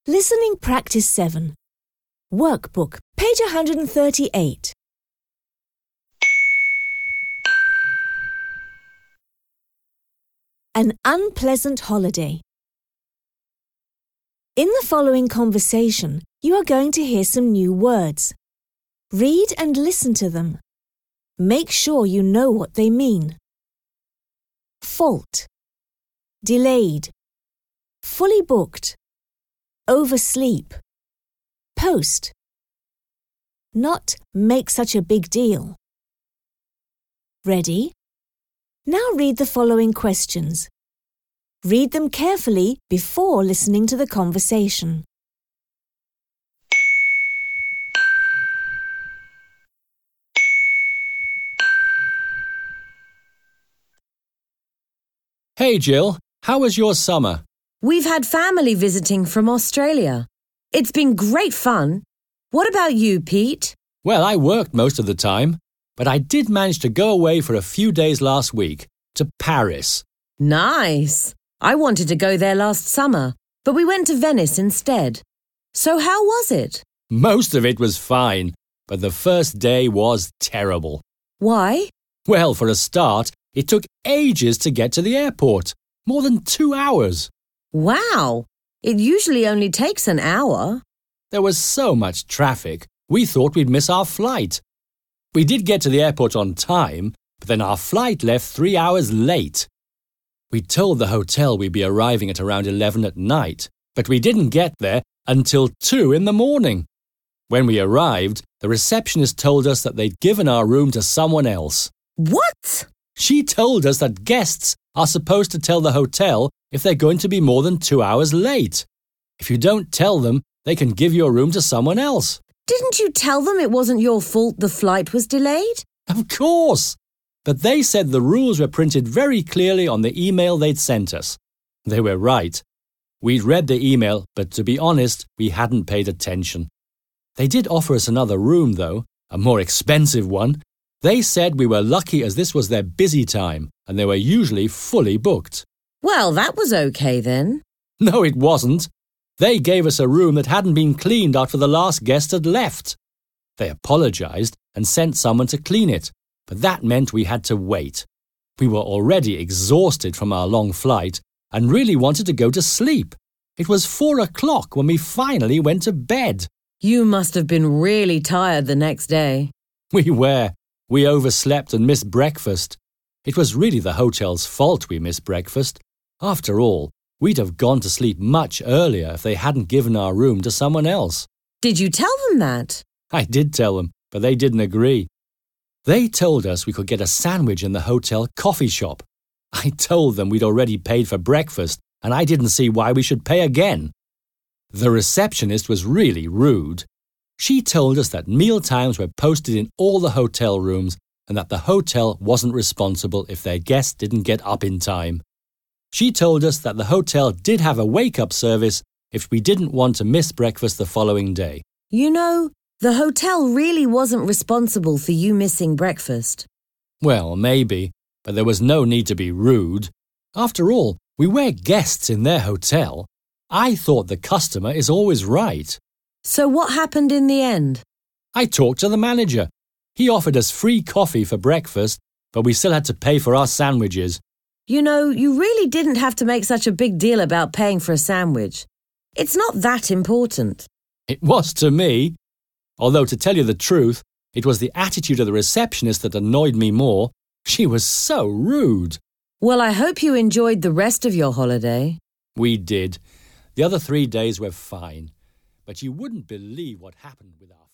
Listening Practice 7. Workbook, page 138. An unpleasant holiday. In the following conversation, you are going to hear some new words. Read and listen to them. Make sure you know what they mean. Fault. Delayed. Fully booked. Oversleep. Post. Not make such a big deal. Ready? Now read the following questions. Read them carefully before listening to the conversation. Hey Jill, how was your summer? We've had family visiting from Australia. It's been great fun. What about you, Pete? Well, I worked most of the time, but I did manage to go away for a few days last week to Paris. Nice. I wanted to go there last summer, but we went to Venice instead. So how was it? Most of it was fine, but the first day was terrible. Why? Well, for a start, it took ages to get to the airport. More than 2 hours. Wow. It usually only takes an hour. There was so much traffic, we thought we'd miss our flight. We did get to the airport on time, but then our flight left 3 hours late. We told the hotel we'd be arriving at around 11 at night, but we didn't get there until 2 in the morning. When we arrived, the receptionist told us that they'd given our room to someone else. What? She told us that guests are supposed to tell the hotel if they're going to be more than 2 hours late. If you don't tell them, they can give your room to someone else. Didn't you tell them it wasn't your fault the flight was delayed? Of course! But they said the rules were printed very clearly on the email they'd sent us. They were right. We'd read the email, but to be honest, we hadn't paid attention. They did offer us another room, though, a more expensive one. They said we were lucky as this was their busy time, and they were usually fully booked. Well, that was okay then. No, it wasn't. They gave us a room that hadn't been cleaned after the last guest had left. They apologized and sent someone to clean it, but that meant we had to wait. We were already exhausted from our long flight and really wanted to go to sleep. It was 4 o'clock when we finally went to bed. You must have been really tired the next day. We were. We overslept and missed breakfast. It was really the hotel's fault we missed breakfast. After all, we'd have gone to sleep much earlier if they hadn't given our room to someone else. Did you tell them that? I did tell them, but they didn't agree. They told us we could get a sandwich in the hotel coffee shop. I told them we'd already paid for breakfast, and I didn't see why we should pay again. The receptionist was really rude. She told us that meal times were posted in all the hotel rooms and that the hotel wasn't responsible if their guests didn't get up in time. She told us that the hotel did have a wake-up service if we didn't want to miss breakfast the following day. You know, the hotel really wasn't responsible for you missing breakfast. Well, maybe, but there was no need to be rude. After all, we were guests in their hotel. I thought the customer is always right. So what happened in the end? I talked to the manager. He offered us free coffee for breakfast, but we still had to pay for our sandwiches. You know, you really didn't have to make such a big deal about paying for a sandwich. It's not that important. It was to me. Although, to tell you the truth, it was the attitude of the receptionist that annoyed me more. She was so rude. Well, I hope you enjoyed the rest of your holiday. We did. The other 3 days were fine. But you wouldn't believe what happened with our